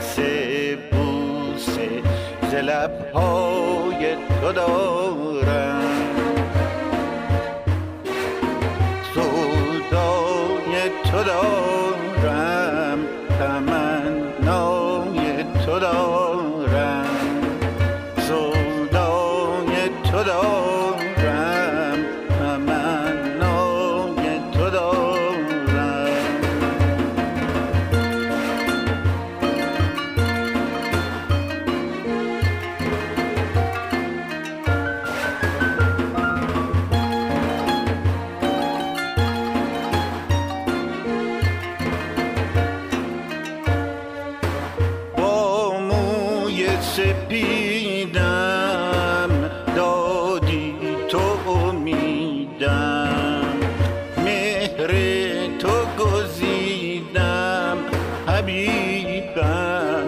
حدیث بوسه ز لب‌های تو دارم، سودای تو دارم، تمنای تو دارم، سودای تو دارم، تمنای تو دارم. سپیدم دادی تو امیدم، مهر تو گزیدم حبیبم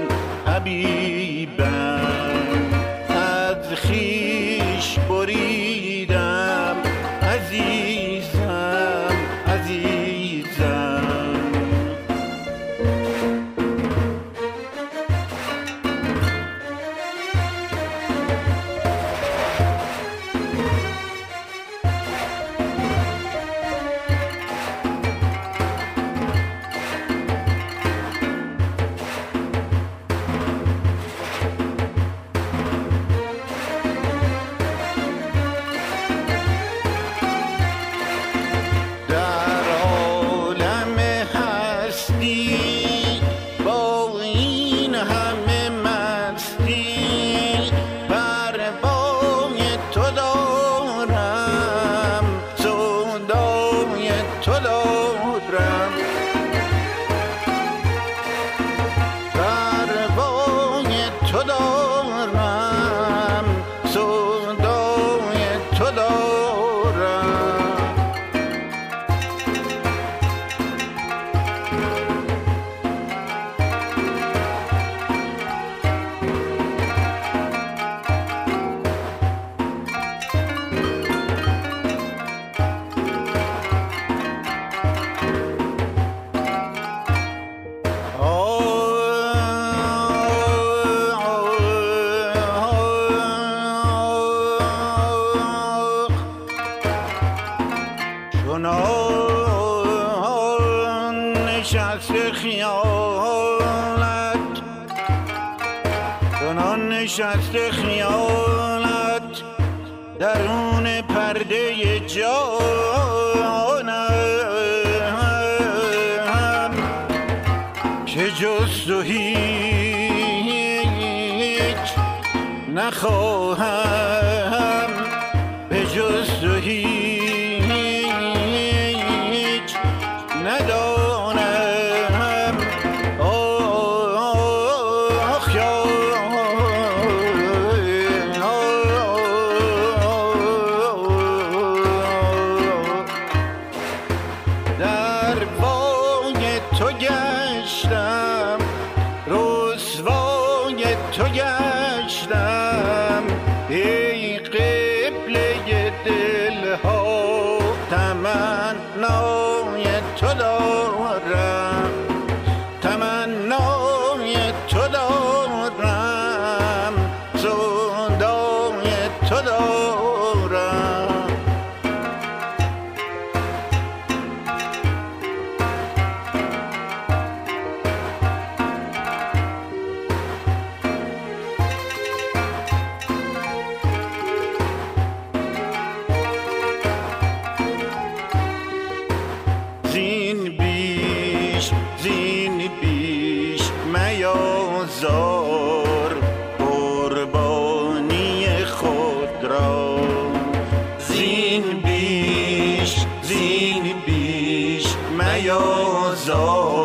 حبیبم، از خویش بریدم عزیزم عزیزم. نشست خیالت درون پرده جانم، که جز تو هیچ نخواهم، به جز تو هیچ ندانم. تو گشتم ای قبله دلها، تمنای تو دارم، تمنای تو دارم، سودای تو دارم. زین بیش میازار قربانی خود را، زین بیش میازار